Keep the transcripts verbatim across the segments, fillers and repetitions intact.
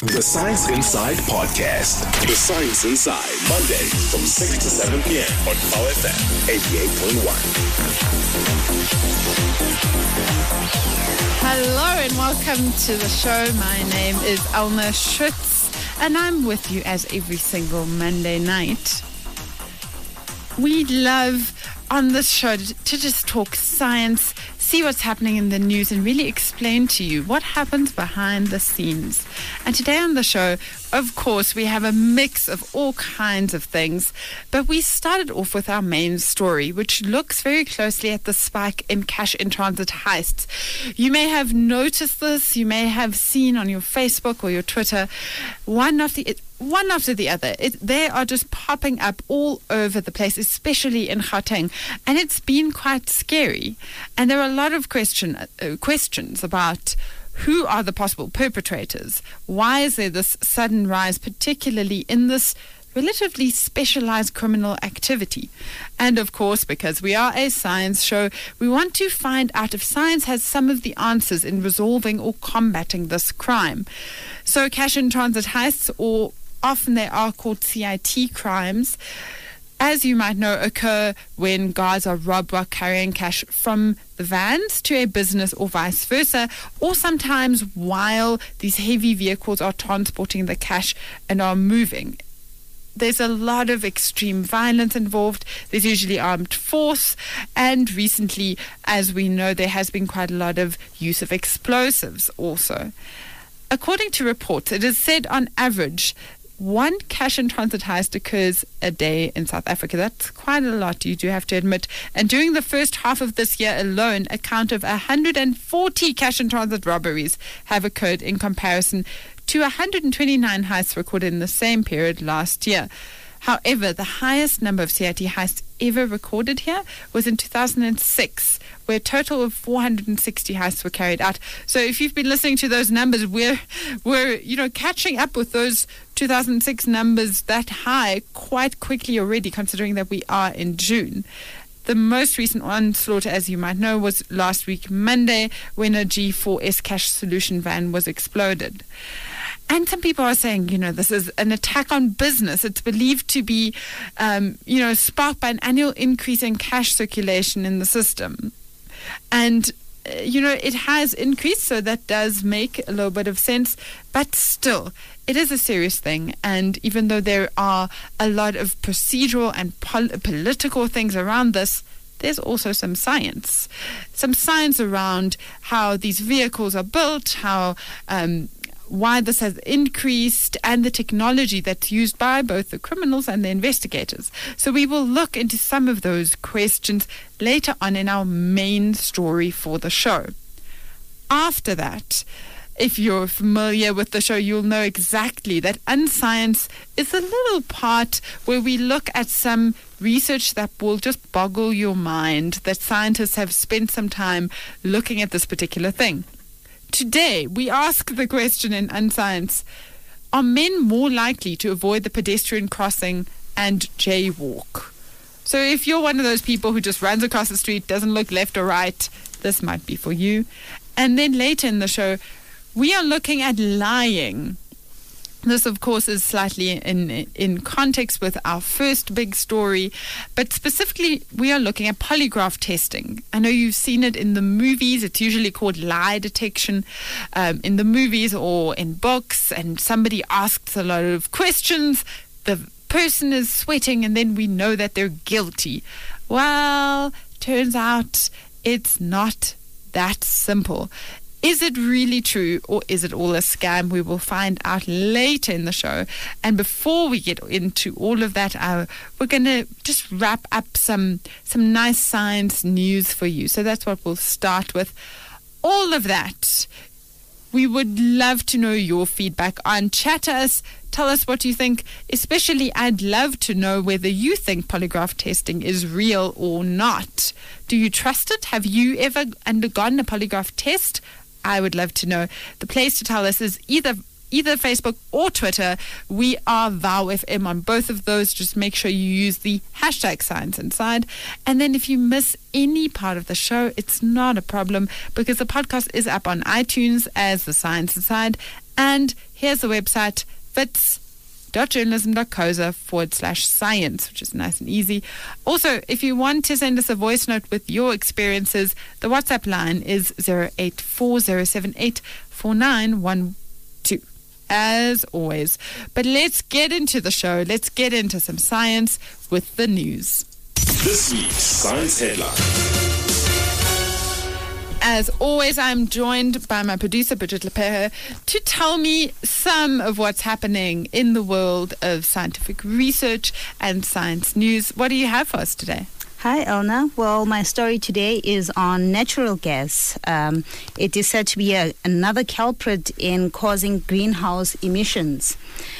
The Science Inside Podcast. The Science Inside. Monday from six to seven p.m. on Power F M eighty-eight point one. Hello and welcome to the show. My name is Elna Schutz and I'm with you as every single Monday night. We love on this show to, to just talk science, see what's happening in the news and really explain to you what happens behind the scenes. And today on the show, of course, we have a mix of all kinds of things, but we started off with our main story, which looks very closely at the spike in cash-in-transit heists. You may have noticed this, you may have seen on your Facebook or your Twitter, one of the... One after the other. It, they are just popping up all over the place, especially in Gauteng. And it's been quite scary. And there are a lot of question, uh, questions about who are the possible perpetrators. Why is there this sudden rise, particularly in this relatively specialized criminal activity? And of course, because we are a science show, we want to find out if science has some of the answers in resolving or combating this crime. So cash-in-transit heists, or often they are called C I T crimes, as you might know, occur when guards are robbed while carrying cash from the vans to a business or vice versa, or sometimes while these heavy vehicles are transporting the cash and are moving. There's a lot of extreme violence involved. There's usually armed force. And recently, as we know, there has been quite a lot of use of explosives also. According to reports, it is said on average one cash-in-transit heist occurs a day in South Africa. That's quite a lot, you do have to admit. And during the first half of this year alone, a count of one hundred forty cash-in-transit robberies have occurred in comparison to one hundred twenty-nine heists recorded in the same period last year. However, the highest number of C I T heists ever recorded here was in two thousand six, where a total of four hundred sixty heists were carried out. So if you've been listening to those numbers, we're, we're you know, catching up with those two thousand six numbers that high quite quickly already, considering that we are in June. The most recent onslaught, as you might know, was last week Monday, when a G four S cash solution van was exploded. And some people are saying, you know, this is an attack on business. It's believed to be, um, you know, sparked by an annual increase in cash circulation in the system. And, uh, you know, it has increased, so that does make a little bit of sense. But still, it is a serious thing. And even though there are a lot of procedural and pol- political things around this, there's also some science. Some science around how these vehicles are built, how... Um, why this has increased, and the technology that's used by both the criminals and the investigators. So we will look into some of those questions later on in our main story for the show. After that, if you're familiar with the show, you'll know exactly that Unscience is a little part where we look at some research that will just boggle your mind, that scientists have spent some time looking at this particular thing. Today, we ask the question in Unscience, are men more likely to avoid the pedestrian crossing and jaywalk? So if you're one of those people who just runs across the street, doesn't look left or right, this might be for you. And then later in the show, we are looking at lying. This, of course, is slightly in in context with our first big story, but specifically we are looking at polygraph testing. I know you've seen it in the movies. It's usually called lie detection um, in the movies or in books, and somebody asks a lot of questions. The person is sweating, and then we know that they're guilty. Well, turns out it's not that simple. Is it really true, or is it all a scam? We will find out later in the show. And before we get into all of that, uh, we're going to just wrap up some some nice science news for you. So that's what we'll start with. All of that, we would love to know your feedback on. Chat to us. Tell us what you think. Especially, I'd love to know whether you think polygraph testing is real or not. Do you trust it? Have you ever undergone a polygraph test? I would love to know. The place to tell us is either either Facebook or Twitter. We are Vow F M on both of those. Just make sure you use the hashtag Science Inside. And then if you miss any part of the show, it's not a problem, because the podcast is up on iTunes as the Science Inside, and here's the website, wits dot journalism dot co za forward slash science, which is nice and easy. Also, if you want to send us a voice note with your experiences, the WhatsApp line is zero eight four zero seven eight four nine one two, as always. But let's get into the show. Let's get into some science with the news. This week's Science Headline. As always, I'm joined by my producer, Bridget Lepehe, to tell me some of what's happening in the world of scientific research and science news. What do you have for us today? Hi, Elna. Well, my story today is on natural gas. Um, it is said to be a, another culprit in causing greenhouse emissions.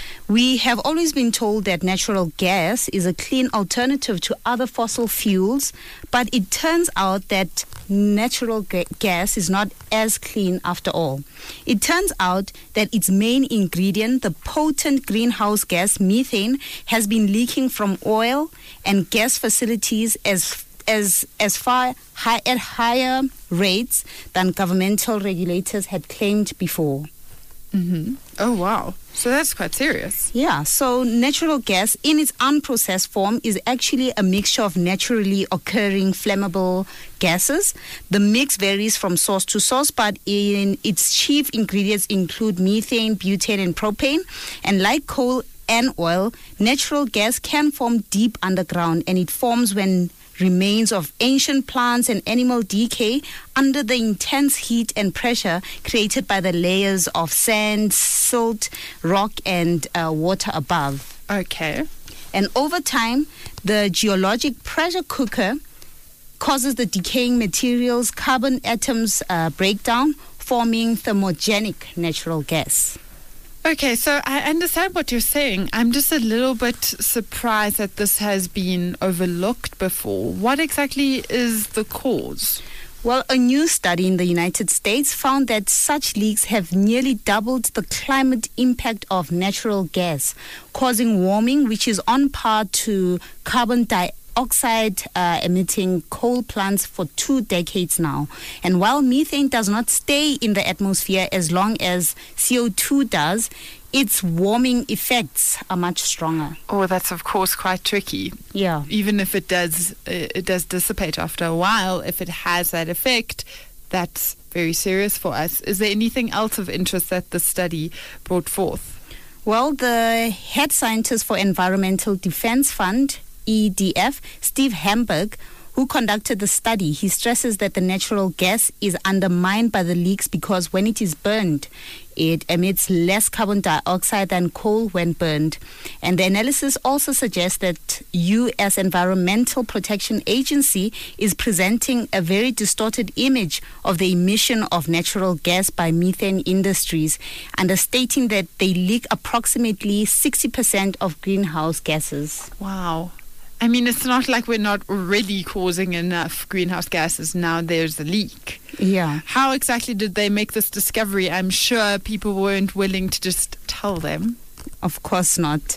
We have always been told that natural gas is a clean alternative to other fossil fuels, but it turns out that natural ga- gas is not as clean after all. It turns out that its main ingredient, the potent greenhouse gas methane, has been leaking from oil and gas facilities as as as far high, at higher rates than governmental regulators had claimed before. Mm-hmm. Oh, wow. So that's quite serious. Yeah, so natural gas in its unprocessed form is actually a mixture of naturally occurring flammable gases. The mix varies from source to source, but in its chief ingredients include methane, butane, and propane. And like coal and oil, natural gas can form deep underground, and it forms when remains of ancient plants and animal decay under the intense heat and pressure created by the layers of sand, silt, rock, and uh, water above. Okay. And over time, the geologic pressure cooker causes the decaying materials, carbon atoms uh, break down, forming thermogenic natural gas. Okay, so I understand what you're saying. I'm just a little bit surprised that this has been overlooked before. What exactly is the cause? Well, a new study in the United States found that such leaks have nearly doubled the climate impact of natural gas, causing warming, which is on par to carbon dioxide. Oxide uh, emitting coal plants for two decades now. And while methane does not stay in the atmosphere as long as C O two does, its warming effects are much stronger. Oh, that's of course quite tricky. Yeah. Even if it does, it does dissipate after a while, if it has that effect, that's very serious for us. Is there anything else of interest that the study brought forth? Well, the head scientist for Environmental Defense Fund, E D F, Steve Hamburg, who conducted the study, he stresses that the natural gas is undermined by the leaks because when it is burned, it emits less carbon dioxide than coal when burned. And the analysis also suggests that U S Environmental Protection Agency is presenting a very distorted image of the emission of natural gas by methane industries, understating that they leak approximately sixty percent of greenhouse gases. Wow. I mean, it's not like we're not already causing enough greenhouse gases. Now there's a leak. Yeah. How exactly did they make this discovery? I'm sure people weren't willing to just tell them. Of course not.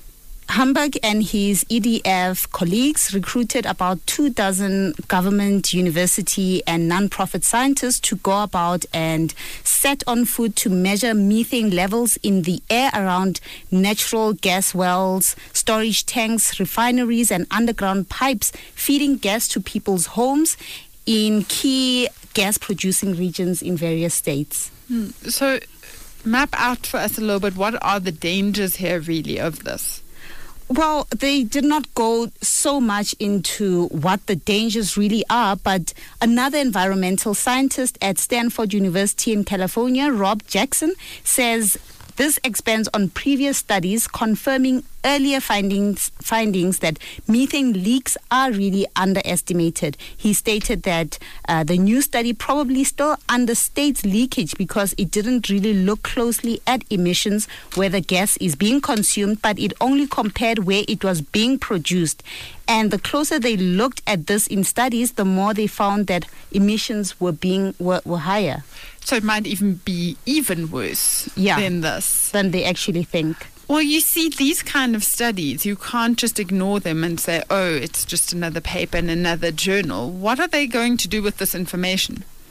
Hamburg and his E D F colleagues recruited about two dozen government, university, and non-profit scientists to go about and set on foot to measure methane levels in the air around natural gas wells, storage tanks, refineries, and underground pipes feeding gas to people's homes in key gas-producing regions in various states. Hmm. So, map out for us a little bit, what are the dangers here really of this? Well, they did not go so much into what the dangers really are, but another environmental scientist at Stanford University in California, Rob Jackson, says this expands on previous studies confirming earlier findings findings that methane leaks are really underestimated. He stated that uh, the new study probably still understates leakage because it didn't really look closely at emissions where the gas is being consumed, but it only compared where it was being produced. And the closer they looked at this in studies, the more they found that emissions were being were, were higher. So it might even be even worse yeah, than this. Than they actually think. Well, you see, these kind of studies, you can't just ignore them and say, oh, it's just another paper in another journal. What are they going to do with this information?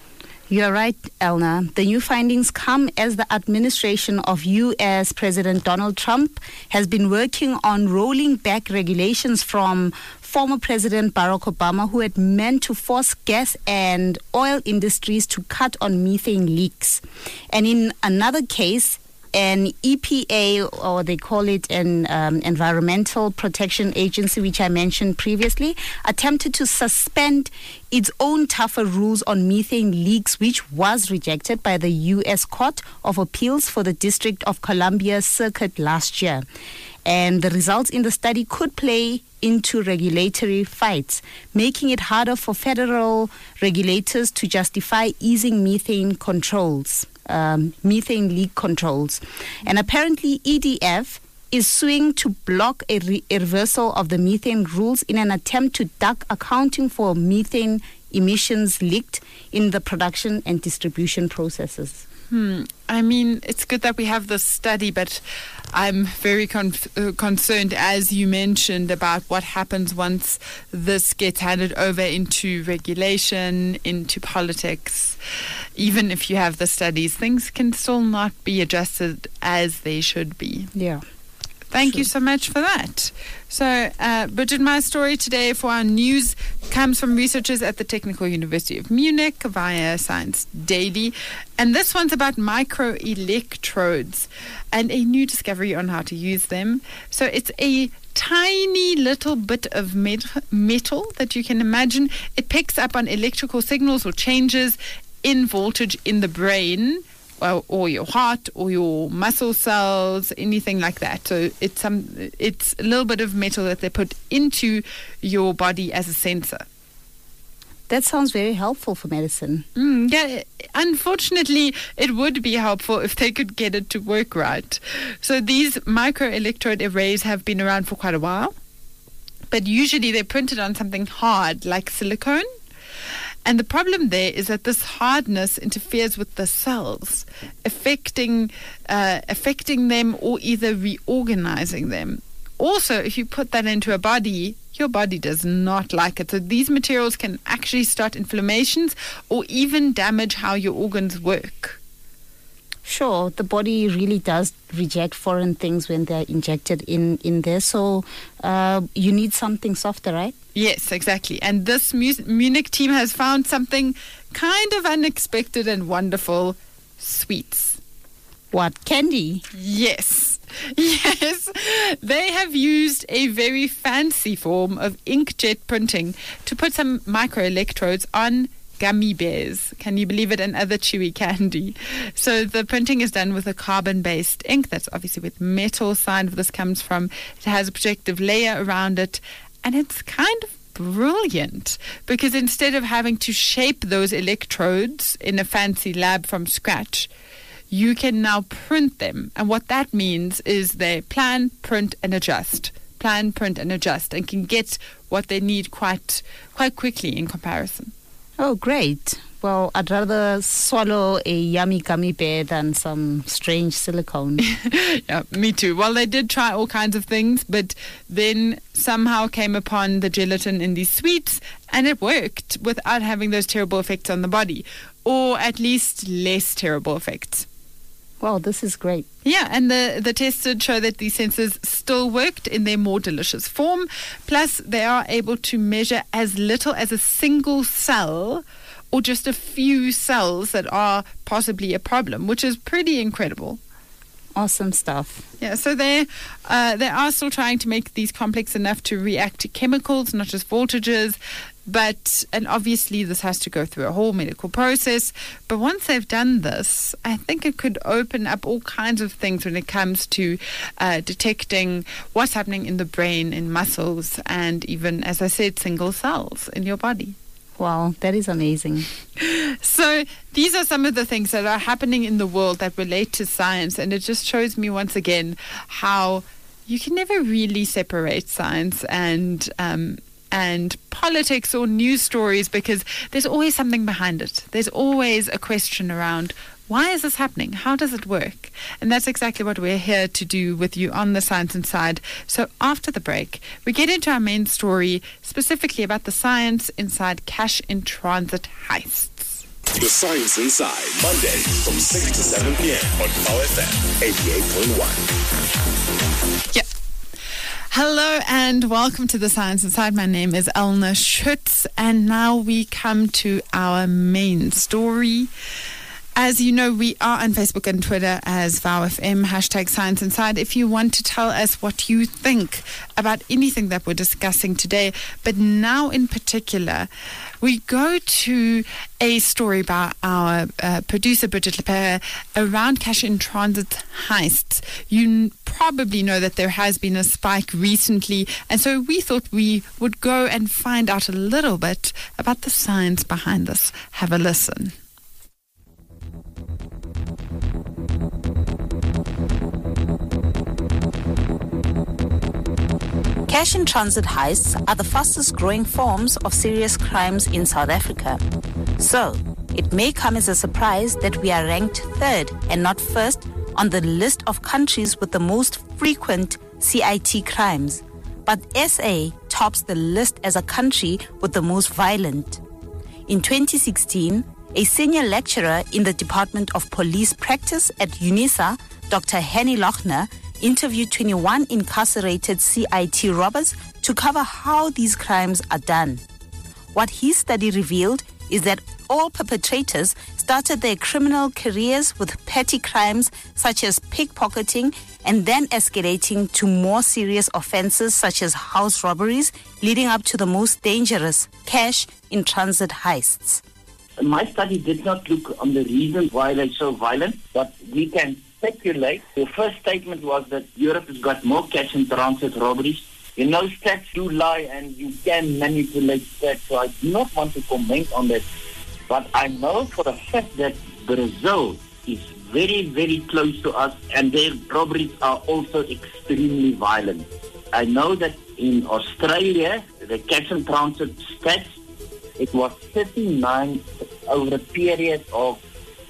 You're right, Elna. The new findings come as the administration of U S President Donald Trump has been working on rolling back regulations from former President Barack Obama, who had meant to force gas and oil industries to cut on methane leaks. And in another case, an E P A, or they call it an um, Environmental Protection Agency, which I mentioned previously, attempted to suspend its own tougher rules on methane leaks, which was rejected by the U S Court of Appeals for the District of Columbia Circuit last year. And the results in the study could play into regulatory fights, making it harder for federal regulators to justify easing methane controls. Um, methane leak controls. And apparently E D F is suing to block a, re- a reversal of the methane rules in an attempt to duck accounting for methane emissions leaked in the production and distribution processes. Hmm. I mean, it's good that we have this study, but I'm very con- uh, concerned, as you mentioned, about what happens once this gets handed over into regulation, into politics. Even if you have the studies, things can still not be adjusted as they should be. Yeah. Thank Sure. you so much for that. So, uh, Bridget, my story today for our news comes from researchers at the Technical University of Munich via Science Daily. And this one's about microelectrodes and a new discovery on how to use them. So it's a tiny little bit of met- metal that you can imagine. It picks up on electrical signals or changes in voltage in the brain, Well, or your heart, or your muscle cells, anything like that. So it's some, it's a little bit of metal that they put into your body as a sensor. That sounds very helpful for medicine. Mm, yeah, unfortunately, it would be helpful if they could get it to work right. So these microelectrode arrays have been around for quite a while, but usually they're printed on something hard like silicone. And the problem there is that this hardness interferes with the cells, affecting uh, affecting them or either reorganizing them. Also, if you put that into a body, your body does not like it. So these materials can actually start inflammations or even damage how your organs work. Sure, the body really does reject foreign things when they're injected in, in there. So uh, you need something softer, right? Yes, exactly. And this Mu- Munich team has found something kind of unexpected and wonderful: sweets. What, candy? Yes. Yes. They have used a very fancy form of inkjet printing to put some microelectrodes on gummy bears. Can you believe it? And other chewy candy. So the printing is done with a carbon-based ink. That's obviously where the metal side of this comes from. It has a protective layer around it. And it's kind of brilliant because instead of having to shape those electrodes in a fancy lab from scratch, you can now print them. And what that means is they plan, print, and adjust. Plan, print, and adjust, and can get what they need quite quite quickly in comparison. Oh, great. Well, I'd rather swallow a yummy gummy bear than some strange silicone. Yeah, me too. Well, they did try all kinds of things, but then somehow came upon the gelatin in these sweets, and it worked without having those terrible effects on the body, or at least less terrible effects. Wow, this is great. Yeah, and the, the tests did show that these sensors still worked in their more delicious form. Plus, they are able to measure as little as a single cell or just a few cells that are possibly a problem, which is pretty incredible. Awesome stuff. Yeah, so they uh, they are still trying to make these complex enough to react to chemicals, not just voltages. But, and obviously this has to go through a whole medical process. But once they've done this, I think it could open up all kinds of things when it comes to uh, detecting what's happening in the brain, in muscles, and even, as I said, single cells in your body. Wow, that is amazing. So these are some of the things that are happening in the world that relate to science. And it just shows me once again how you can never really separate science and um and politics or news stories, because there's always something behind it. There's always a question around, why is this happening? How does it work? And that's exactly what we're here to do with you on the Science Inside. So after the break, we get into our main story, specifically about the science inside cash in transit heists. The Science Inside, Monday from six to seven p.m. on Power F M eighty-eight point one. Yeah. Hello and welcome to The Science Inside. My name is Elna Schutz, and now we come to our main story. As you know, we are on Facebook and Twitter as VowFM, hashtag Science Inside. If you want to tell us what you think about anything that we're discussing today, but now in particular, we go to a story by our uh, producer, Bridget Lepere, around cash in transit heists. You n- probably know that there has been a spike recently, and so we thought we would go and find out a little bit about the science behind this. Have a listen. Cash in transit heists are the fastest growing forms of serious crimes in South Africa. So, it may come as a surprise that we are ranked third and not first on the list of countries with the most frequent C I T crimes. But S A tops the list as a country with the most violent. In twenty sixteen, a senior lecturer in the Department of Police Practice at UNISA, Doctor Henny Lochner, interviewed twenty-one incarcerated C I T robbers to cover how these crimes are done. What his study revealed is that all perpetrators started their criminal careers with petty crimes such as pickpocketing and then escalating to more serious offenses such as house robberies, leading up to the most dangerous cash in transit heists. My study did not look on the reasons why they're so violent, but we can speculate. The first statement was that Europe has got more cash in transit robberies. You know, stats do lie and you can manipulate stats, so I do not want to comment on that. But I know for a fact that Brazil is very, very close to us, and their robberies are also extremely violent. I know that in Australia, the cash in transit stats, it was thirty-nine over a period of,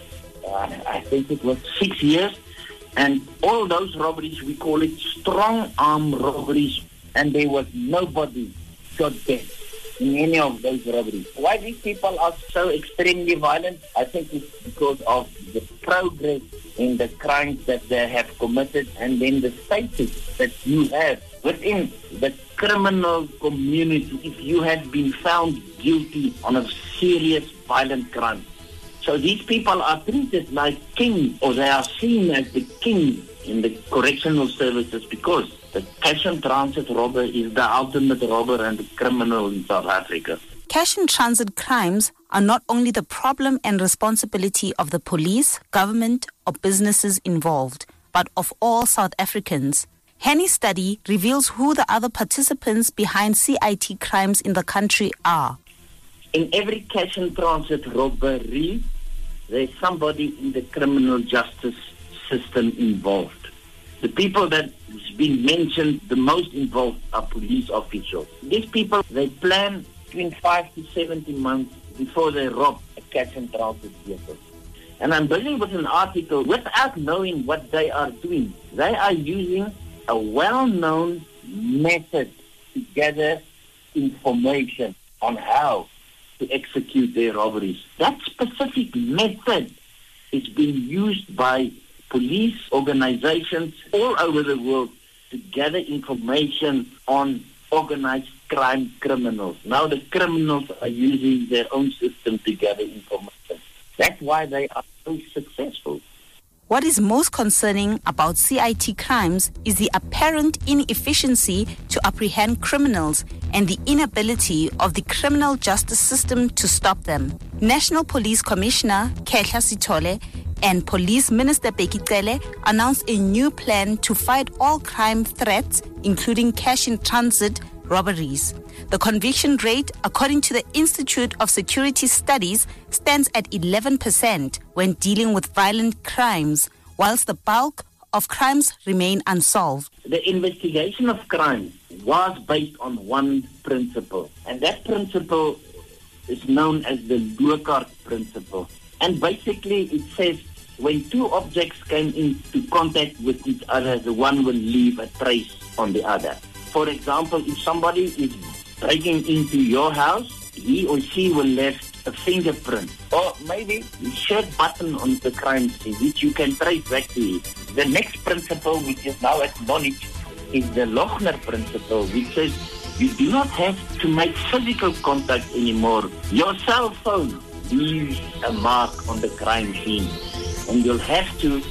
uh, I think it was six years. And all those robberies, we call it strong arm robberies. And there was nobody shot dead in any of those robberies. Why these people are so extremely violent, I think it's because of the progress in the crimes that they have committed and then the status that you have within the criminal community if you have been found guilty on a serious violent crime. So these people are treated like kings, or they are seen as the kings in the correctional services, because the cash in transit robber is the ultimate robber and the criminal in South Africa. Cash in transit crimes are not only the problem and responsibility of the police, government, or businesses involved, but of all South Africans. Henny's study reveals who the other participants behind C I T crimes in the country are. In every cash in transit robbery, there's somebody in the criminal justice system involved. The people that has been mentioned the most involved are police officials. These people, they plan between five to seventeen months before they rob a cash in transit vehicle. And I'm busy with an article without knowing what they are doing. They are using a well-known method to gather information on how to execute their robberies. That specific method is being used by police organizations all over the world to gather information on organized crime criminals. Now the criminals are using their own system to gather information. That's why they are so successful. What is most concerning about C I T crimes is the apparent inefficiency to apprehend criminals and the inability of the criminal justice system to stop them. National Police Commissioner Khehla Sithole and Police Minister Bheki Cele announced a new plan to fight all crime threats, including cash in transit robberies. The conviction rate, according to the Institute of Security Studies, stands at eleven percent when dealing with violent crimes, whilst the bulk of crimes remain unsolved. The investigation of crime was based on one principle, and that principle is known as the Lockhart principle. And basically it says when two objects came into contact with each other, the one will leave a trace on the other. For example, if somebody is breaking into your house, he or she will left a fingerprint, or maybe a shirt button on the crime scene, which you can trace back to it. The next principle, which is now acknowledged, is the Lochner principle, which says you do not have to make physical contact anymore. Your cell phone leaves a mark on the crime scene, and you'll have to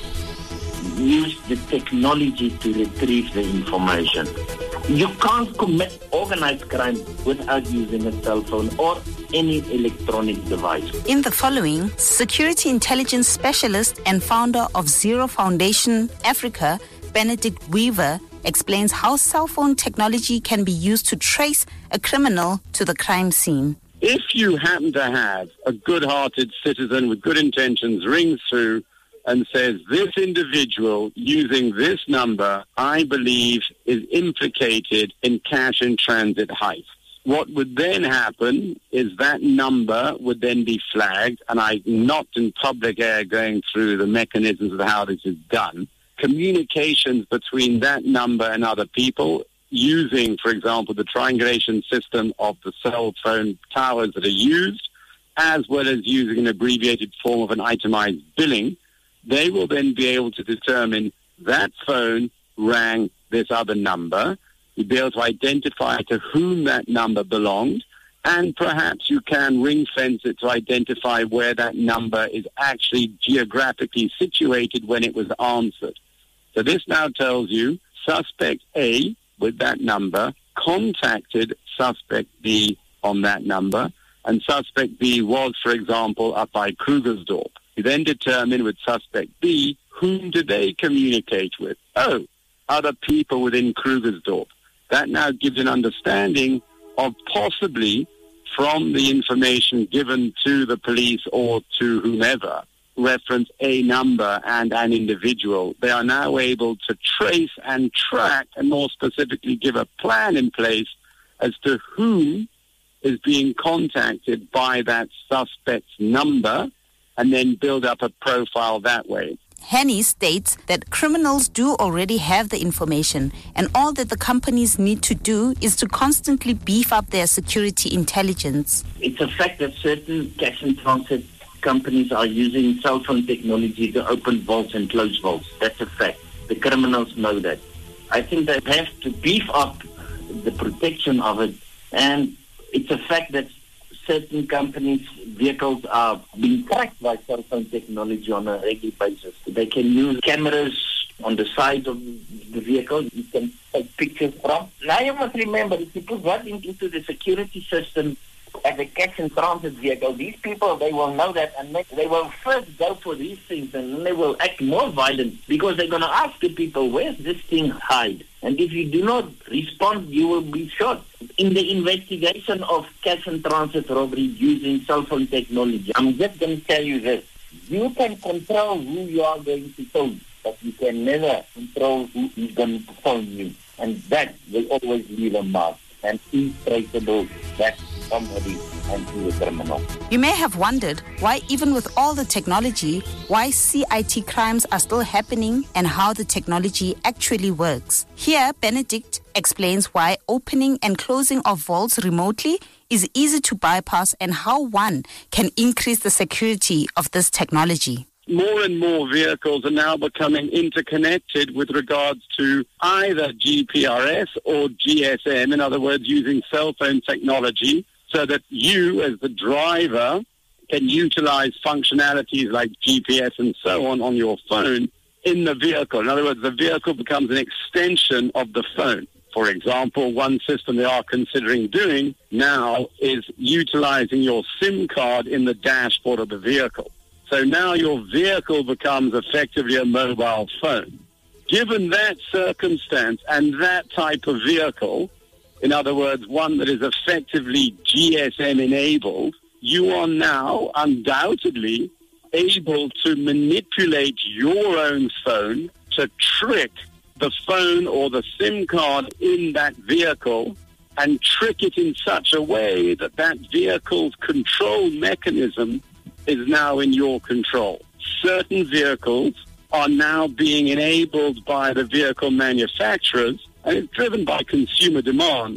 use the technology to retrieve the information. You can't commit organized crime without using a cell phone or any electronic device. In the following, security intelligence specialist and founder of Zero Foundation Africa, Benedict Weaver, explains how cell phone technology can be used to trace a criminal to the crime scene. If you happen to have a good-hearted citizen with good intentions rings through and says, this individual using this number, I believe, is implicated in cash in transit heists. What would then happen is that number would then be flagged, and I'm not in public air going through the mechanisms of how this is done. Communications between that number and other people using, for example, the triangulation system of the cell phone towers that are used, as well as using an abbreviated form of an itemized billing, they will then be able to determine that phone rang this other number. You'll be able to identify to whom that number belonged, and perhaps you can ring fence it to identify where that number is actually geographically situated when it was answered. So this now tells you suspect A with that number contacted suspect B on that number, and suspect B was, for example, up by Krugersdorp. You then determine with suspect B, whom do they communicate with? Oh, other people within Krugersdorp. That now gives an understanding of possibly, from the information given to the police or to whomever, reference a number and an individual. They are now able to trace and track, and more specifically give a plan in place as to whom is being contacted by that suspect's number, and then build up a profile that way. Henny states that criminals do already have the information, and all that the companies need to do is to constantly beef up their security intelligence. It's a fact that certain cash and transit companies are using cell phone technology to open vaults and close vaults. That's a fact. The criminals know that. I think they have to beef up the protection of it, and it's a fact that certain companies' vehicles are being tracked by cell phone technology on a regular basis. They can use cameras on the side of the vehicle. You can take pictures from. Now you must remember, if you put that into the security system as a cash and transit vehicle, these people, they will know that, and they will first go for these things, and then they will act more violent because they're going to ask the people, where's this thing hide? And if you do not respond, you will be shot. In the investigation of cash and transit robbery using cell phone technology, I'm just going to tell you this. You can control who you are going to phone, but you can never control who is going to phone you. And that will always leave a mark and be traceable back to somebody and to the criminal. You may have wondered why, even with all the technology, why C I T crimes are still happening and how the technology actually works. Here, Benedict explains why opening and closing of vaults remotely is easy to bypass and how one can increase the security of this technology. More and more vehicles are now becoming interconnected with regards to either G P R S or G S M, in other words, using cell phone technology, so that you, as the driver, can utilize functionalities like G P S and so on on your phone in the vehicle. In other words, the vehicle becomes an extension of the phone. For example, one system they are considering doing now is utilizing your SIM card in the dashboard of the vehicle. So now your vehicle becomes effectively a mobile phone. Given that circumstance and that type of vehicle, in other words, one that is effectively G S M enabled, you are now undoubtedly able to manipulate your own phone to trick the phone or the SIM card in that vehicle and trick it in such a way that that vehicle's control mechanism is now in your control. Certain vehicles are now being enabled by the vehicle manufacturers, and it's driven by consumer demand,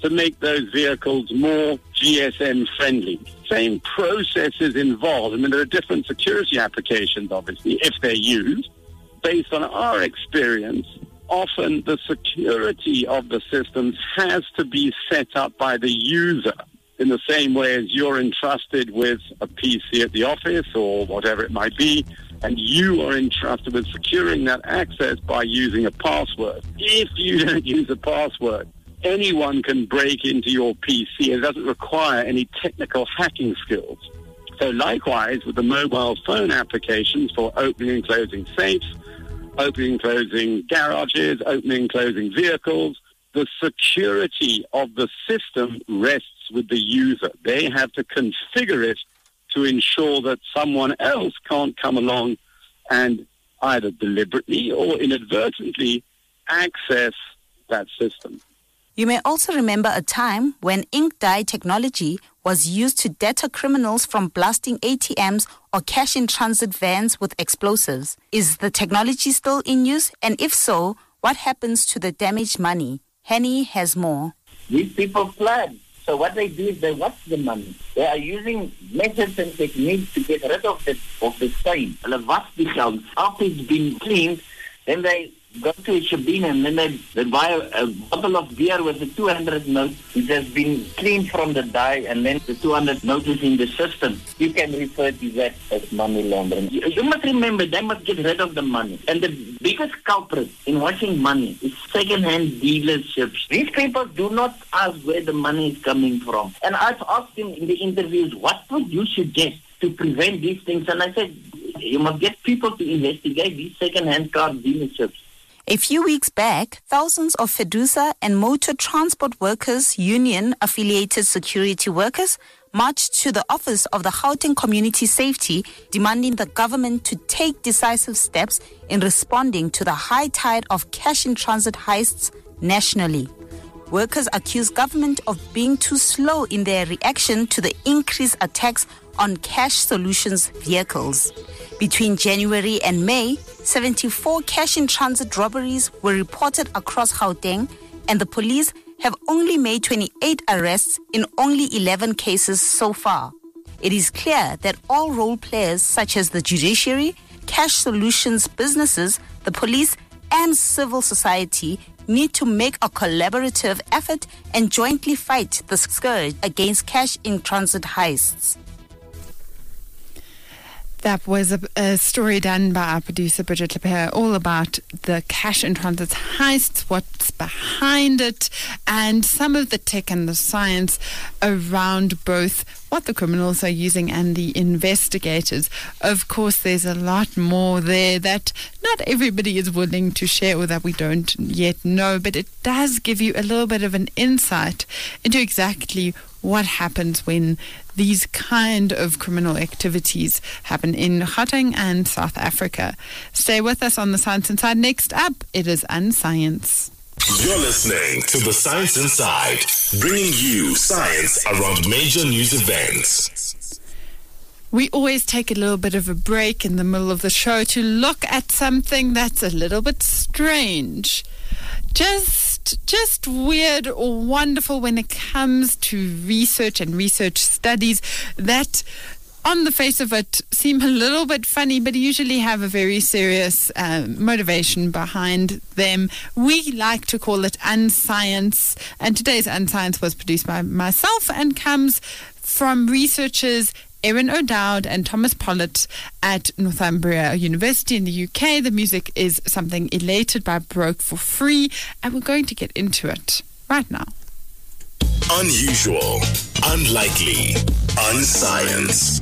to make those vehicles more G S M friendly. Same processes involved. I mean, there are different security applications, obviously, if they're used. Based on our experience, often the security of the systems has to be set up by the user in the same way as you're entrusted with a P C at the office or whatever it might be, and you are entrusted with securing that access by using a password. If you don't use a password, anyone can break into your P C. It doesn't require any technical hacking skills. So likewise, with the mobile phone applications for opening and closing safes, opening and closing garages, opening and closing vehicles, the security of the system rests with the user. They have to configure it to ensure that someone else can't come along and either deliberately or inadvertently access that system. You may also remember a time when ink dye technology was used to deter criminals from blasting A T Ms or cash-in-transit vans with explosives. Is the technology still in use? And if so, what happens to the damaged money? Henny has more. These people plan. So what they do is they watch the money. They are using methods and techniques to get rid of the, of the stain. Hulle was die geld. After it's been cleaned, then they go to a shebeen and then they, they buy a, a bottle of beer with a two hundred note, which has been cleaned from the dye, and then the two hundred note is in the system. You can refer to that as money laundering. You, you must remember, they must get rid of the money. And the biggest culprit in washing money is second-hand dealerships. These people do not ask where the money is coming from. And I've asked them in the interviews, what would you suggest to prevent these things? And I said, you must get people to investigate these second-hand car dealerships. A few weeks back, thousands of FEDUSA and Motor Transport Workers Union-affiliated security workers marched to the office of the Gauteng Community Safety, demanding the government to take decisive steps in responding to the high tide of cash-in-transit heists nationally. Workers accuse government of being too slow in their reaction to the increased attacks on Cash Solutions vehicles. Between January and May, seventy-four cash-in-transit robberies were reported across Gauteng, and the police have only made twenty-eight arrests in only eleven cases so far. It is clear that all role players such as the judiciary, Cash Solutions businesses, the police, and civil society need to make a collaborative effort and jointly fight the scourge against cash-in-transit heists. That was a, a story done by our producer, Bridget Lepere, all about the cash-in-transit heists, what's behind it, and some of the tech and the science around both what the criminals are using and the investigators. Of course, there's a lot more there that not everybody is willing to share or that we don't yet know, but it does give you a little bit of an insight into exactly what happens when these kind of criminal activities happen in Gauteng and South Africa. Stay with us on The Science Inside. Next up, it is Unscience. You're listening to The Science Inside, bringing you science around major news events. We always take a little bit of a break in the middle of the show to look at something that's a little bit strange. Just, just weird or wonderful when it comes to research and research studies that on the face of it seem a little bit funny, but usually have a very serious uh, motivation behind them. We like to call it Unscience, and today's Unscience was produced by myself and comes from researchers Erin O'Dowd and Thomas Pollitt at Northumbria University in the U K. The music is Something Elated by Broke for Free, and we're going to get into it right now. Unusual, unlikely, unscience.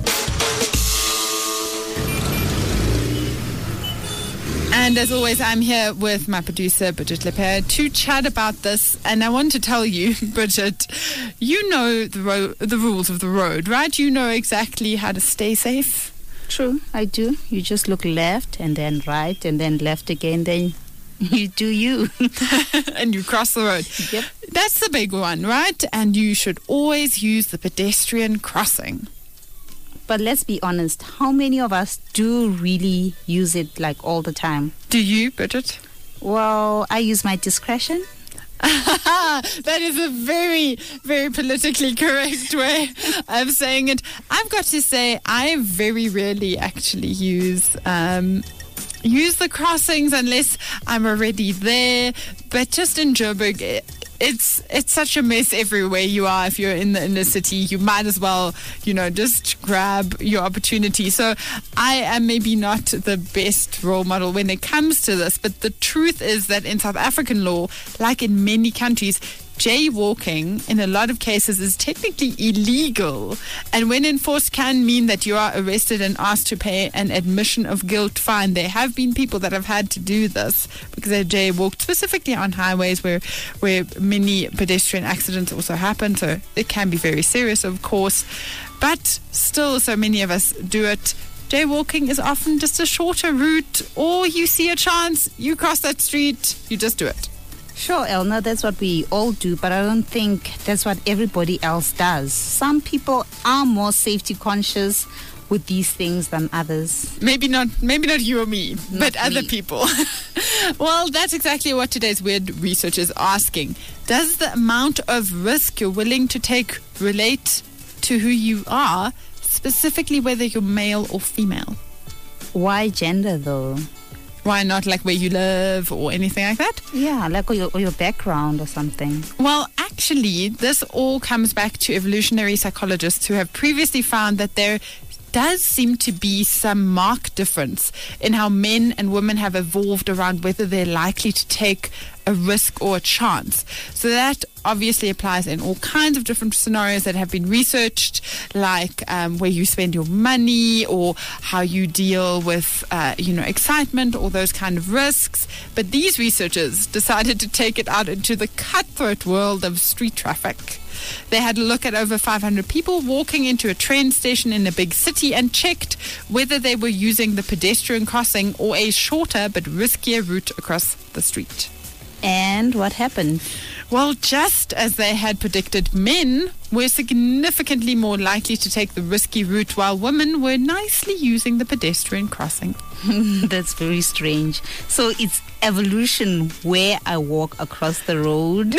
And as always, I'm here with my producer, Bridget Lepere, to chat about this. And I want to tell you, Bridget, you know the ro- the rules of the road, right? You know exactly how to stay safe. True, I do. You just look left and then right and then left again, then you do you. And you cross the road. Yep. That's the big one, right? And you should always use the pedestrian crossing. But let's be honest, how many of us do really use it like all the time? Do you, Bridget? Well, I use my discretion. That is a very, very politically correct way of saying it. I've got to say, I very rarely actually use um, use the crossings unless I'm already there. But just in Joburg, it, It's it's such a mess everywhere you are. If you're in the inner city, you might as well, you know, just grab your opportunity. So I am maybe not the best role model when it comes to this, but the truth is that in South African law, like in many countries, jaywalking in a lot of cases is technically illegal, and when enforced can mean that you are arrested and asked to pay an admission of guilt fine. There have been people that have had to do this because they jaywalked specifically on highways where where many pedestrian accidents also happen, so it can be very serious, of course, but still so many of us do it. Jaywalking is often just a shorter route, or you see a chance, you cross that street, you just do it. Sure, Elna, that's what we all do, but I don't think that's what everybody else does. Some people are more safety conscious with these things than others. Maybe not maybe not you or me, Not but other me. people. Well, that's exactly what today's Weird research is asking. Does the amount of risk you're willing to take relate to who you are, specifically whether you're male or female? Why gender, though? Why not like where you live or anything like that? Yeah, like or your, or your background or something. Well, actually, this all comes back to evolutionary psychologists who have previously found that there does seem to be some marked difference in how men and women have evolved around whether they're likely to take a risk or a chance. So that obviously applies in all kinds of different scenarios that have been researched, like um, where you spend your money or how you deal with, uh, you know, excitement or those kind of risks. But these researchers decided to take it out into the cutthroat world of street traffic. They had a look at over five hundred people walking into a train station in a big city and checked whether they were using the pedestrian crossing or a shorter but riskier route across the street. And what happened? Well, just as they had predicted, men were significantly more likely to take the risky route, while women were nicely using the pedestrian crossing. That's very strange. So it's evolution where I walk across the road.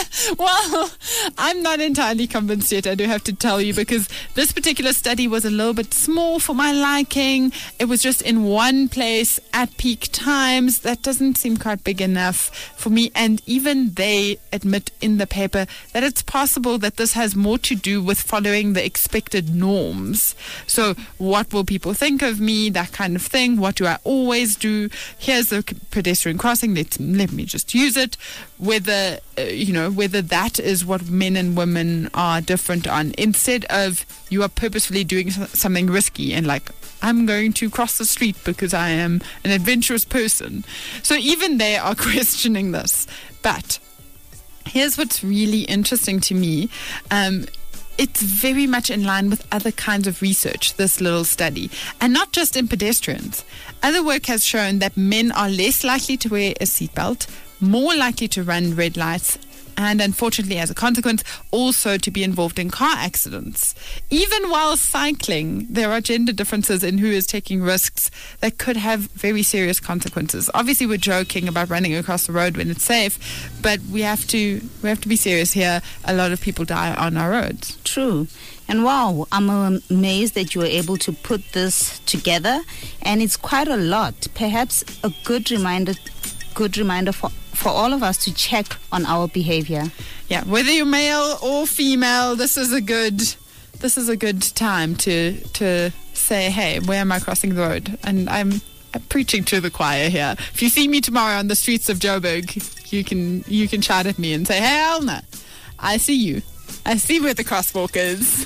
Well, I'm not entirely convinced yet, I do have to tell you, because this particular study was a little bit small for my liking. It was just in one place at peak times. That doesn't seem quite big enough for me. And even they admit in the paper that it's possible that this has more to do with following the expected norms. So what will people think of me? That kind of thing. What do I always do? Here's the pedestrian crossing. Let, let me just use it. Whether, uh, you know, whether that is what men and women are different on, instead of you are purposefully doing something risky and like, I'm going to cross the street because I am an adventurous person. So even they are questioning this. But here's what's really interesting to me. Um, it's very much in line with other kinds of research, this little study. And not just in pedestrians. Other work has shown that men are less likely to wear a seatbelt, more likely to run red lights, and unfortunately, as a consequence, also to be involved in car accidents. Even while cycling, there are gender differences in who is taking risks that could have very serious consequences. Obviously, we're joking about running across the road when it's safe, but we have to we have to be serious here. A lot of people die on our roads. True. And wow, I'm amazed that you were able to put this together, and it's quite a lot. Perhaps a good reminder, good reminder for for all of us to check on our behavior. Yeah, whether you're male or female, this is a good this is a good time to to say, hey, where am I crossing the road? And I'm, I'm preaching to the choir here. If you see me tomorrow on the streets of Joburg, you can you can shout at me and say, hey, Elna, I see you. I see where the crosswalk is.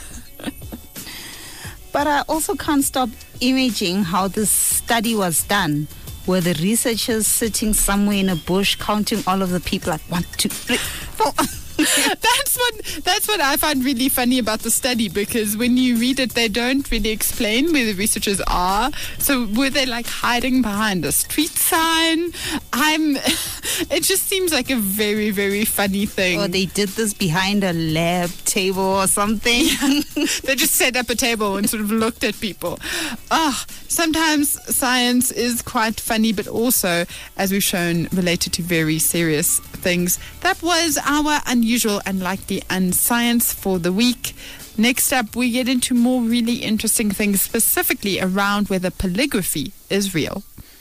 But I also can't stop imaging how this study was done. Were the researchers sitting somewhere in a bush counting all of the people like one, two, three, four? That's what that's what I find really funny about the study, because when you read it, they don't really explain where the researchers are. So were they like hiding behind a street sign? I'm It just seems like a very, very funny thing. Or they did this behind a lab table or something. Yeah. They just set up a table and sort of looked at people. Oh, sometimes science is quite funny, but also, as we've shown, related to very serious things. That was our unusual, unlikely, unscience for the week. Next up, we get into more really interesting things, specifically around whether polygraphy is real.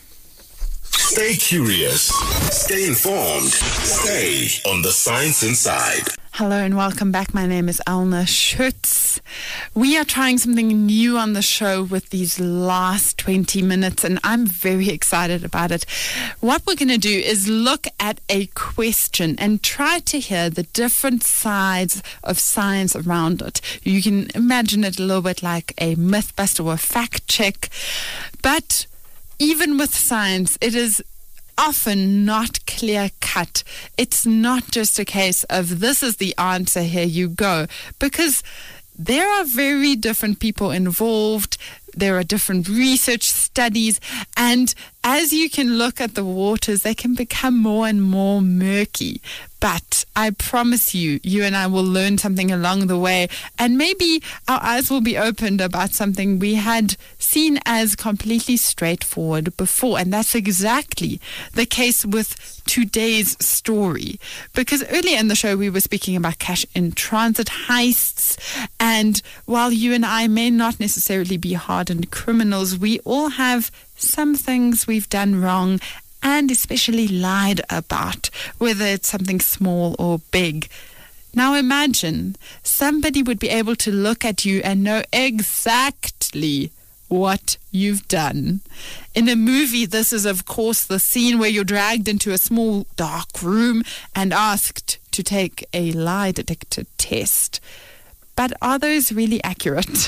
Stay curious. Stay informed. Stay on the Science Inside. Hello and welcome back. My name is Elna Schutz. We are trying something new on the show with these last twenty minutes, and I'm very excited about it. What we're going to do is look at a question and try to hear the different sides of science around it. You can imagine it a little bit like a mythbuster or a fact check, but even with science, it is often not clear cut. It's not just a case of this is the answer, here you go, because there are very different people involved. There are different research studies, and as you can look at the waters, they can become more and more murky. But I promise you, you and I will learn something along the way, and maybe our eyes will be opened about something we had seen as completely straightforward before. And that's exactly the case with today's story. Because earlier in the show, we were speaking about cash in transit heists. And while you and I may not necessarily be hardened criminals, we all have some things we've done wrong and especially lied about, whether it's something small or big. Now imagine somebody would be able to look at you and know exactly what you've done. In a movie, this is, of course, the scene where you're dragged into a small, dark room and asked to take a lie detector test. But are those really accurate?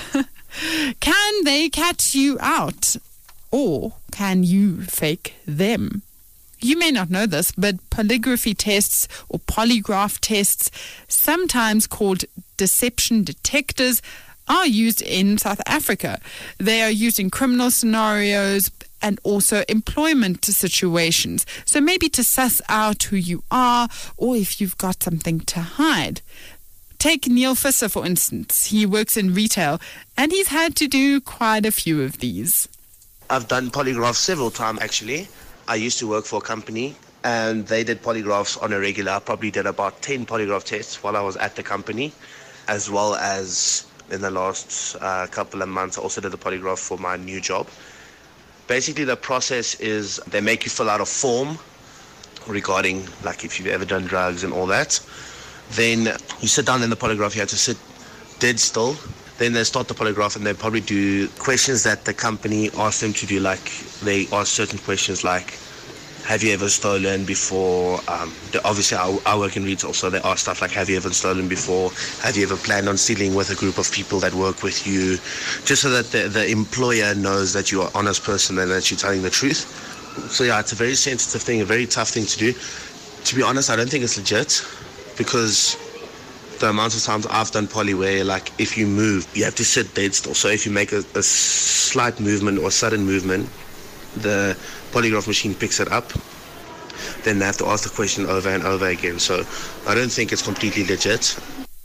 Can they catch you out? Or can you fake them? You may not know this, but polygraphy tests or polygraph tests, sometimes called deception detectors, are used in South Africa. They are used in criminal scenarios and also employment situations. So maybe to suss out who you are or if you've got something to hide. Take Neil Visser, for instance. He works in retail and he's had to do quite a few of these. I've done polygraphs several times, actually. I used to work for a company and they did polygraphs on a regular. I probably did about ten polygraph tests while I was at the company, as well as in the last uh, couple of months I also did a polygraph for my new job. Basically, the process is they make you fill out a form regarding, like, if you've ever done drugs and all that. Then you sit down in the polygraph, you have to sit dead still. Then they start the polygraph and they probably do questions that the company asks them to do, like they ask certain questions like, have you ever stolen before? Um, obviously, I, I work in retail, so they ask stuff like, have you ever stolen before? Have you ever planned on stealing with a group of people that work with you? Just so that the, the employer knows that you're an honest person and that you're telling the truth. So yeah, it's a very sensitive thing, a very tough thing to do. To be honest, I don't think it's legit, because the amount of times I've done poly where, like, if you move, you have to sit dead still. So if you make a, a slight movement or sudden movement, the polygraph machine picks it up. Then they have to ask the question over and over again. So I don't think it's completely legit.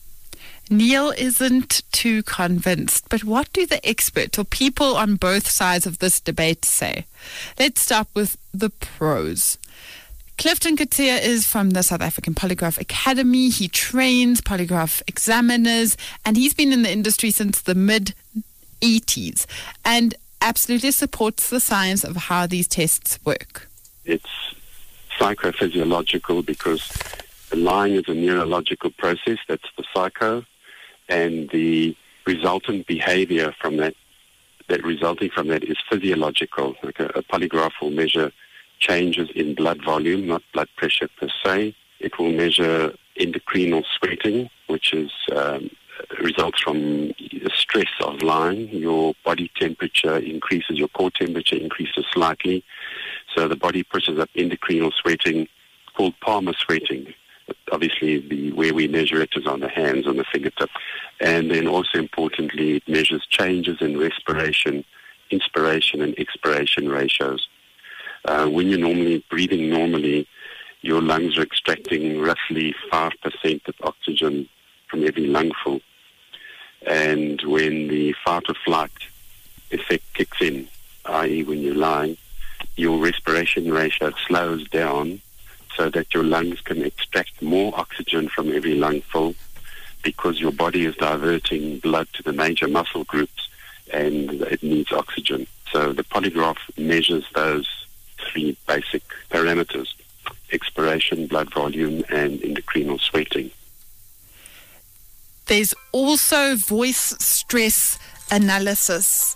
Neil isn't too convinced, but what do the experts or people on both sides of this debate say? Let's start with the pros. Clifton Coetzee is from the South African Polygraph Academy. He trains polygraph examiners, and he's been in the industry since the mid eighties and absolutely supports the science of how these tests work. It's psychophysiological because the lying is a neurological process, that's the psycho, and the resultant behavior from that, that resulting from that is physiological. Like a, a polygraph will measure changes in blood volume, not blood pressure per se. It will measure endocrinal sweating, which is um, results from the stress of lying. Your body temperature increases, your core temperature increases slightly. So the body pushes up endocrinal sweating, called palmar sweating. But obviously, the where we measure it is on the hands, on the fingertip. And then also importantly, it measures changes in respiration, inspiration and expiration ratios. Uh, when you're normally breathing normally, your lungs are extracting roughly five percent of oxygen from every lungful. And when the fight or flight effect kicks in, that is when you're lying, your respiration ratio slows down so that your lungs can extract more oxygen from every lungful, because your body is diverting blood to the major muscle groups and it needs oxygen. So the polygraph measures those three basic parameters: expiration, blood volume, and intracranial sweating. There's also voice stress analysis.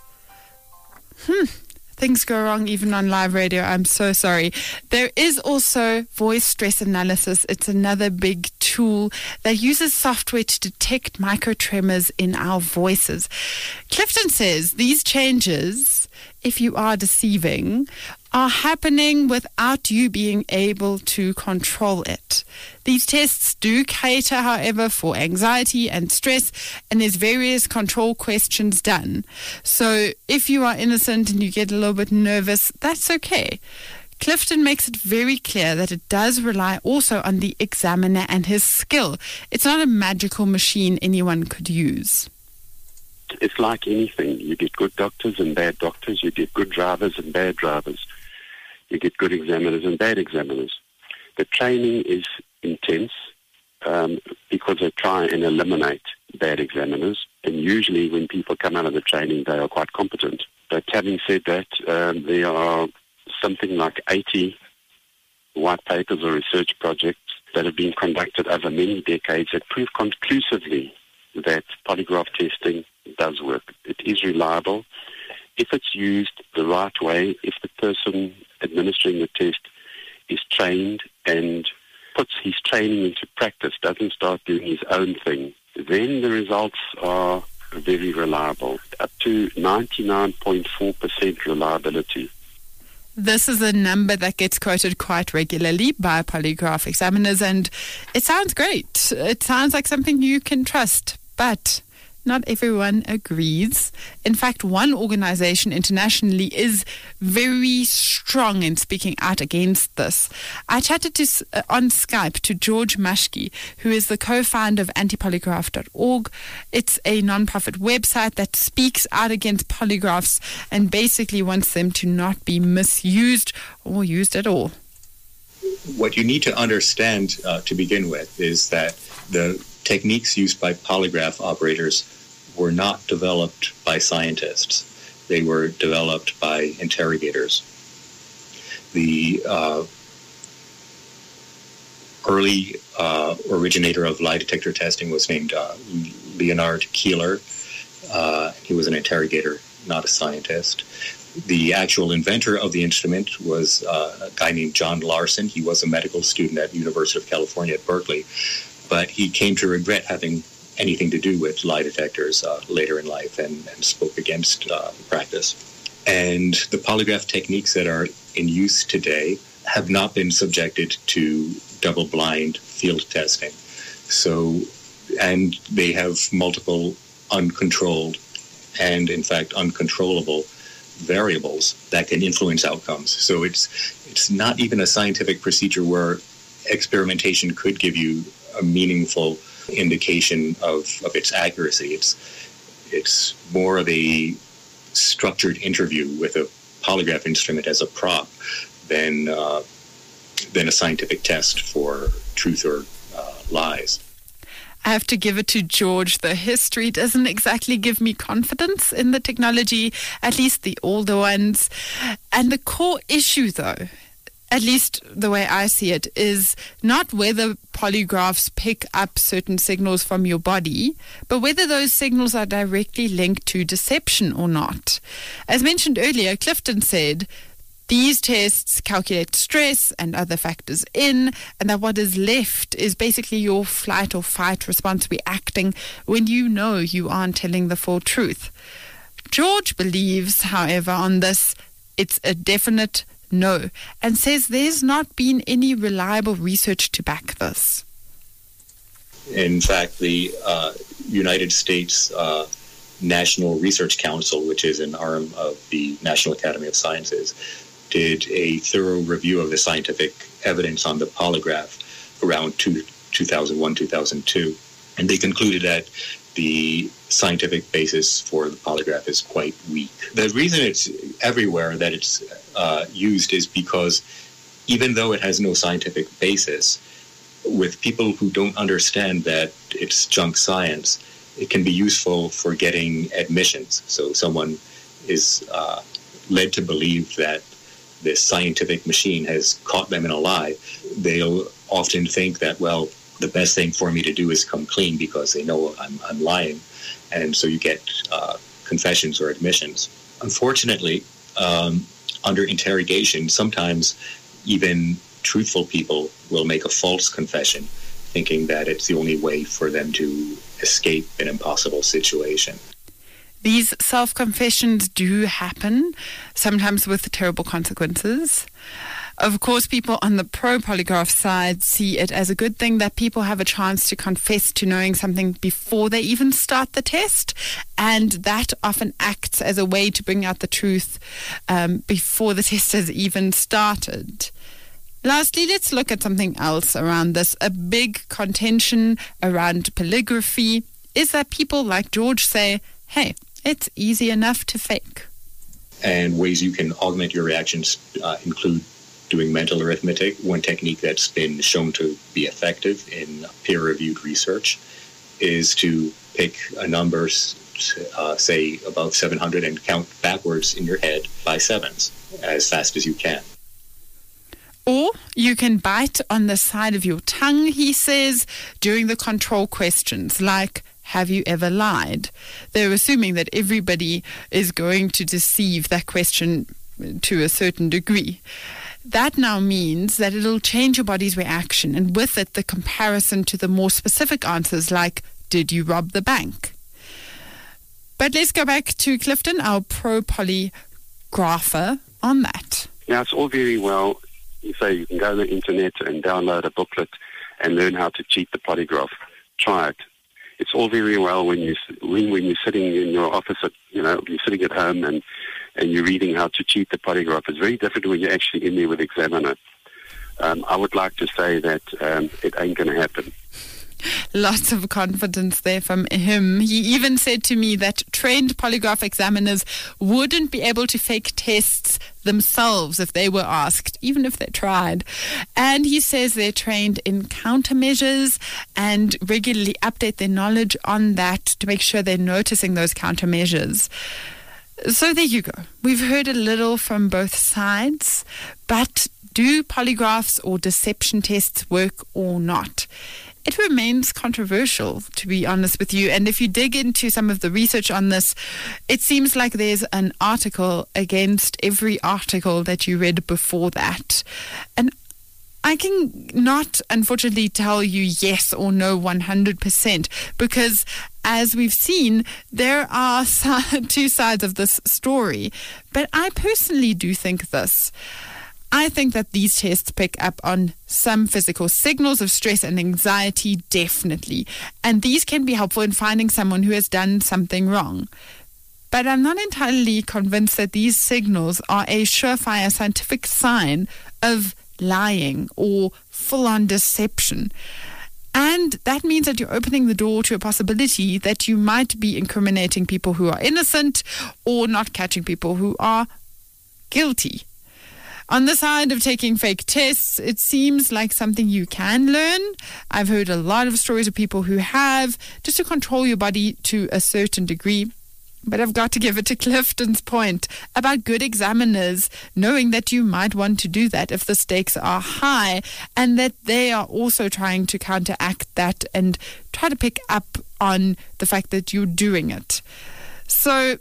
Hmm. Things go wrong even on live radio. I'm so sorry. There is also voice stress analysis. It's another big tool that uses software to detect microtremors in our voices. Clifton says these changes, if you are deceiving, are happening without you being able to control it. These tests do cater, however, for anxiety and stress, and there's various control questions done. So if you are innocent and you get a little bit nervous, that's okay. Clifton makes it very clear that it does rely also on the examiner and his skill. It's not a magical machine anyone could use. It's like anything. You get good doctors and bad doctors. You get good drivers and bad drivers. You get good examiners and bad examiners. The training is intense um, because they try and eliminate bad examiners. And usually when people come out of the training, they are quite competent. But having said that, um, there are something like eighty white papers or research projects that have been conducted over many decades that prove conclusively that polygraph testing does work. It is reliable. If it's used the right way, if the person administering the test is trained and puts his training into practice, doesn't start doing his own thing, then the results are very reliable, up to ninety-nine point four percent reliability. This is a number that gets quoted quite regularly by polygraph examiners, and it sounds great. It sounds like something you can trust, but not everyone agrees. In fact, one organization internationally is very strong in speaking out against this. I chatted to, uh, on Skype to George Mashke, who is the co-founder of anti polygraph dot org. It's a non-profit website that speaks out against polygraphs and basically wants them to not be misused or used at all. What you need to understand uh, to begin with is that the techniques used by polygraph operators were not developed by scientists. They were developed by interrogators. The uh, early uh, originator of lie detector testing was named uh, Leonard Keeler. Uh, he was an interrogator, not a scientist. The actual inventor of the instrument was uh, a guy named John Larson. He was a medical student at the University of California at Berkeley, but he came to regret having anything to do with lie detectors uh, later in life and, and spoke against uh, the practice. And the polygraph techniques that are in use today have not been subjected to double-blind field testing. So, and they have multiple uncontrolled and, in fact, uncontrollable variables that can influence outcomes. So it's it's not even a scientific procedure where experimentation could give you a meaningful indication of, of its accuracy. It's it's more of a structured interview with a polygraph instrument as a prop than uh, than a scientific test for truth or uh, lies. I have to give it to George. The history doesn't exactly give me confidence in the technology, at least the older ones. And the core issue, though, at least the way I see it, is not whether polygraphs pick up certain signals from your body, but whether those signals are directly linked to deception or not. As mentioned earlier, Clifton said these tests calculate stress and other factors in, and that what is left is basically your flight or fight response reacting when you know you aren't telling the full truth. George believes, however, on this, it's a definite no, and says there's not been any reliable research to back this. In fact, the uh, United States uh, National Research Council, which is an arm of the National Academy of Sciences, did a thorough review of the scientific evidence on the polygraph around two, 2001, two thousand two. And they concluded that the scientific basis for the polygraph is quite weak. The reason it's everywhere that it's uh, used is because even though it has no scientific basis, with people who don't understand that it's junk science, it can be useful for getting admissions. So someone is uh, led to believe that this scientific machine has caught them in a lie. They'll often think that, well, the best thing for me to do is come clean because they know I'm, I'm lying. And so you get uh, confessions or admissions. Unfortunately, um, under interrogation, sometimes even truthful people will make a false confession, thinking that it's the only way for them to escape an impossible situation. These self-confessions do happen, sometimes with terrible consequences. Of course, people on the pro-polygraph side see it as a good thing that people have a chance to confess to knowing something before they even start the test, and that often acts as a way to bring out the truth um, before the test has even started. Lastly, let's look at something else around this. A big contention around polygraphy is that people like George say, hey, it's easy enough to fake. And ways you can augment your reactions uh, include doing mental arithmetic. One technique that's been shown to be effective in peer-reviewed research is to pick a number, uh, say above seven hundred, and count backwards in your head by sevens as fast as you can. Or you can bite on the side of your tongue, he says, during the control questions, like, have you ever lied? They're assuming that everybody is going to deceive that question to a certain degree. That now means that it'll change your body's reaction, and with it, the comparison to the more specific answers like, did you rob the bank? But let's go back to Clifton, our pro-polygrapher, on that. Yeah, it's all very well. You say you can go on the internet and download a booklet and learn how to cheat the polygraph. Try it. It's all very well when you when when you're sitting in your office, at, you know, you're sitting at home and and you're reading how to cheat the polygraph. It's very different when you're actually in there with the examiner. Um, I would like to say that um, it ain't going to happen. Lots of confidence there from him. He even said to me that trained polygraph examiners wouldn't be able to fake tests themselves if they were asked, even if they tried. And he says they're trained in countermeasures and regularly update their knowledge on that to make sure they're noticing those countermeasures. So there you go. We've heard a little from both sides, but do polygraphs or deception tests work or not? It remains controversial, to be honest with you. And if you dig into some of the research on this, it seems like there's an article against every article that you read before that. And I can not, unfortunately, tell you yes or no one hundred percent, because as we've seen, there are two sides of this story. But I personally do think this. I think that these tests pick up on some physical signals of stress and anxiety, definitely. And these can be helpful in finding someone who has done something wrong. But I'm not entirely convinced that these signals are a surefire scientific sign of lying or full-on deception. And that means that you're opening the door to a possibility that you might be incriminating people who are innocent or not catching people who are guilty. On the side of taking fake tests, it seems like something you can learn. I've heard a lot of stories of people who have, just to control your body to a certain degree. But I've got to give it to Clifton's point about good examiners knowing that you might want to do that if the stakes are high, and that they are also trying to counteract that and try to pick up on the fact that you're doing it. So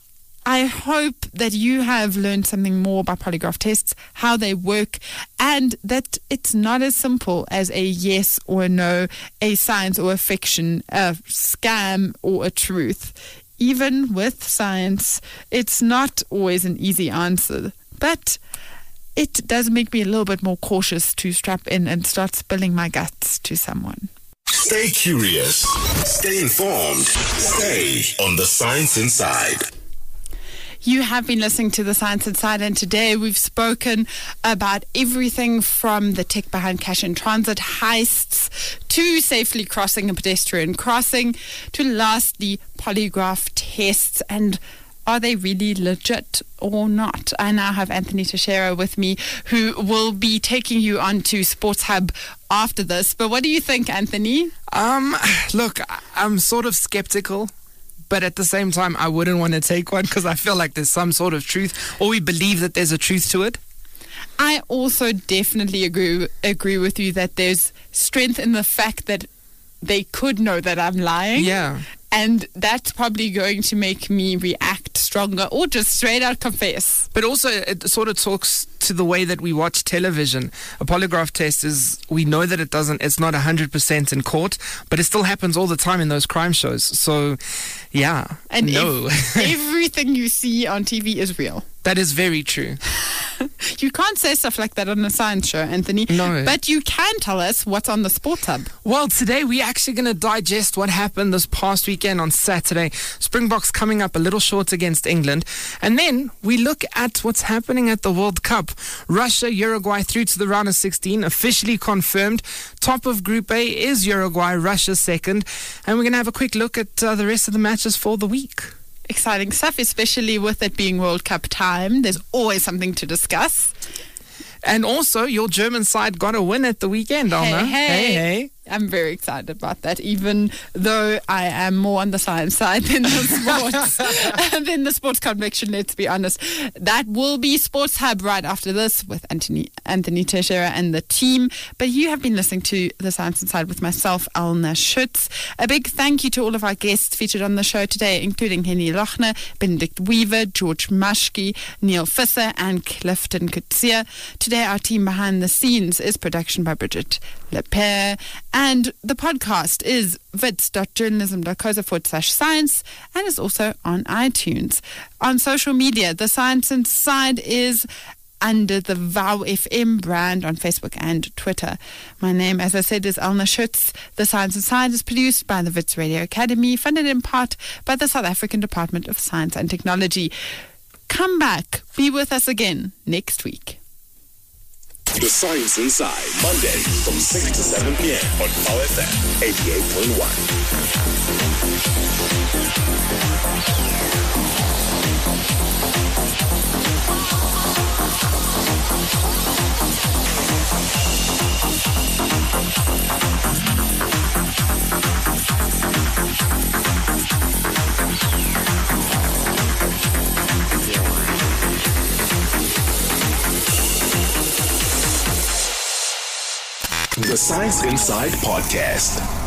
I hope that you have learned something more about polygraph tests, how they work, and that it's not as simple as a yes or a no, a science or a fiction, a scam or a truth. Even with science, it's not always an easy answer, but it does make me a little bit more cautious to strap in and start spilling my guts to someone. Stay curious, stay informed, stay on the Science Inside. You have been listening to The Science Inside, and today we've spoken about everything from the tech behind cash in transit heists to safely crossing a pedestrian crossing to lastly polygraph tests and are they really legit or not? I now have Anthony Teixeira with me, who will be taking you on to Sports Hub after this. But what do you think, Anthony? Um, look, I'm sort of skeptical, but at the same time, I wouldn't want to take one because I feel like there's some sort of truth, or we believe that there's a truth to it. I also definitely agree agree with you that there's strength in the fact that they could know that I'm lying. Yeah. And that's probably going to make me react stronger or just straight out confess. But also, it sort of talks to the way that we watch television. A polygraph test is, we know that it doesn't, it's not one hundred percent in court, but it still happens all the time in those crime shows. So, yeah, and no. Ev- everything you see on T V is real. That is very true. You can't say stuff like that on a science show, Anthony. No. But you can tell us what's on the Sports Hub. Well, today we're actually going to digest what happened this past weekend on Saturday. Springboks coming up a little short against England. And then we look at what's happening at the World Cup. Russia, Uruguay through to the round of sixteen, officially confirmed. Top of Group A is Uruguay, Russia second. And we're going to have a quick look at uh, the rest of the matches for the week. Exciting stuff, especially with it being World Cup time. There's always something to discuss. And also, your German side got a win at the weekend, Alma. Hey, hey. hey, hey. I'm very excited about that, even though I am more on the science side than the sports, than the sports conviction, let's be honest. That will be Sports Hub right after this with Anthony Anthony Teixeira and the team. But you have been listening to The Science Inside with myself, Alna Schutz. A big thank you to all of our guests featured on the show today, including Henny Lochner, Benedict Weaver, George Maschke, Neil Fisser, and Clifton Kutsia. Today, our team behind the scenes is production by Bridget Lepere. And the podcast is wits.journalism.co forward slash science and is also on iTunes. On social media, The Science Inside is under the Vow F M brand on Facebook and Twitter. My name, as I said, is Alna Schutz. The Science Inside is produced by the Wits Radio Academy, funded in part by the South African Department of Science and Technology. Come back, be with us again next week. The Science Inside, Monday from six to seven p.m. on Vow F M eighty-eight point The Science Inside Podcast.